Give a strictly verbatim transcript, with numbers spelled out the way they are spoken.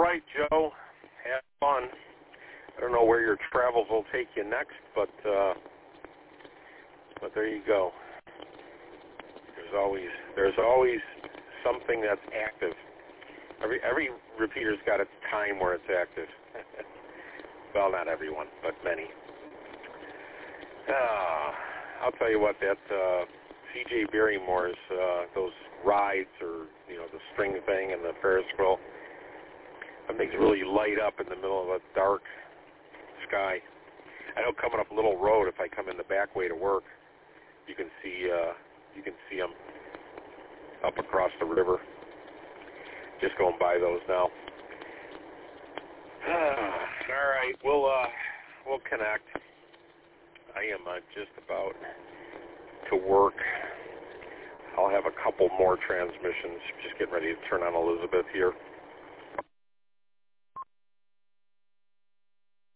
right, Joe. Have fun. I don't know where your travels will take you next, but uh, but there you go. There's always there's always something that's active. Every every repeater's got a time where it's active. Well, not everyone, but many. Uh, I'll tell you what, that uh, C J Barrymore's uh, those rides, or you know, the string thing and the Ferris wheel, that things really light up in the middle of a dark sky. I know coming up Little Road, if I come in the back way to work, you can see uh, you can see them up across the river. Just going by those now. Uh, all right, we'll uh, we'll connect. I am uh, just about to work. I'll have a couple more transmissions. Just getting ready to turn on Elizabeth here.